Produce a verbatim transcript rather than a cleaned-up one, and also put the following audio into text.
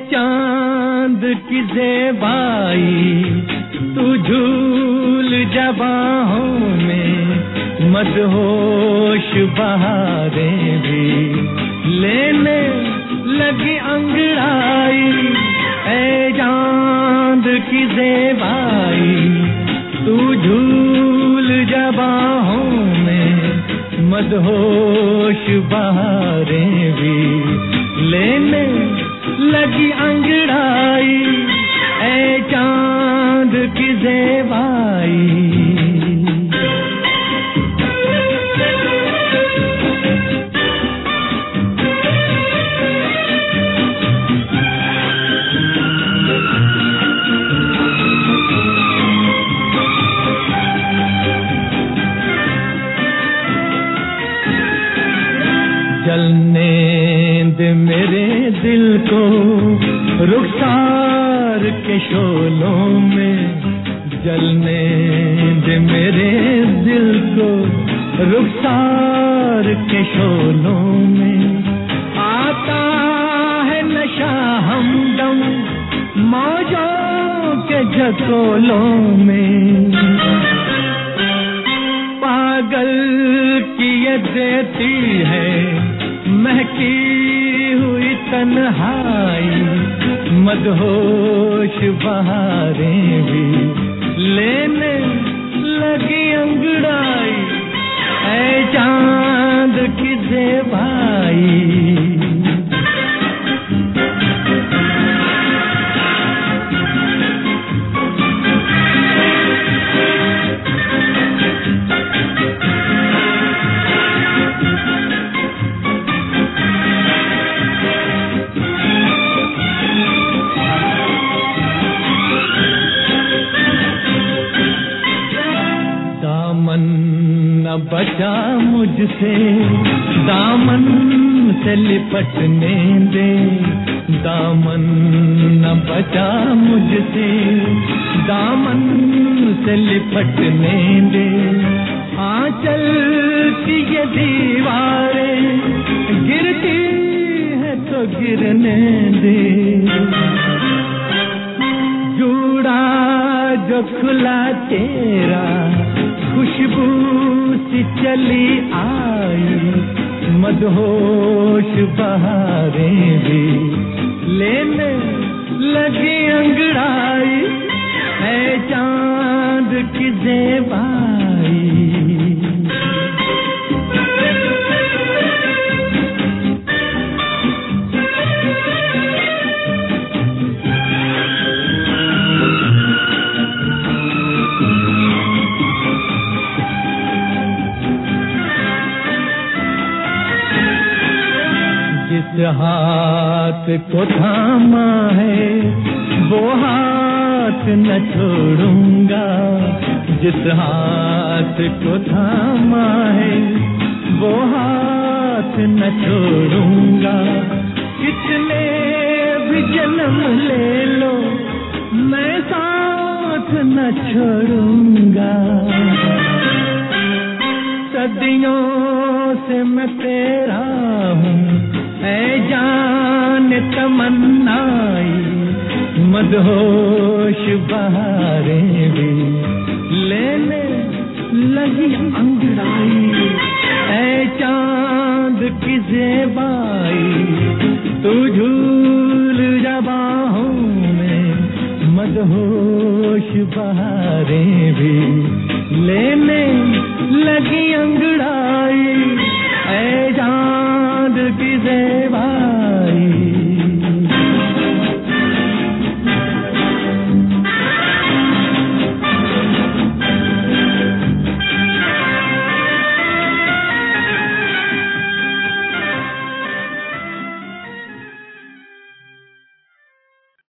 चांद की ज़ेबाई तू झूल जा बाहों में, मदहोश बहारें भी लेने लगी अंगड़ाई। ऐ चांद की ज़ेबाई तू झूल जा बाहों में, मदहोश बहारें भी लेने लगी अंगड़ाई। ऐ चांद की ज़ेबाई। जलने दे मेरे दिल को रुखसार के शोलों में, जलने दे मेरे दिल को रुखसार के शोलों में। आता है नशा हमदम मौजों के झकोलों में, पागल की ये देती है महकी हुई तन्हाई। मदहोश बहारें भी लेने लगी अंगड़ाई। ऐ चांद की ज़ेबाई। बचा मुझसे दामन से लिपटने दे, दामन न बचा मुझसे दामन से लिपटने दे। आंचल की ये दीवारें गिरती है तो गिरने दे, जूड़ा जो खुला तेरा खुशबू सी चली आई। मदहोश बहारें भी लेने लगी अंगड़ाई। ऐ चांद की ज़ेबाई। जिस हाथ को थामा है वो हाथ न छोड़ूंगा, जिस हाथ को थामा है वो हाथ न छोड़ूंगा। कितने भी जन्म ले लो मैं साथ न छोड़ूंगा। सदियों से मैं तेरा हूँ ऐ जान तमन्नाई। मदहोश बहारें भी लेने लगी अंगड़ाई। ऐ चांद की ज़ेबाई तू झूल जा बाहों में, मदहोश बहारें भी लेने लगी अंगड़ाई। ऐ चांद की ज़ेबाई।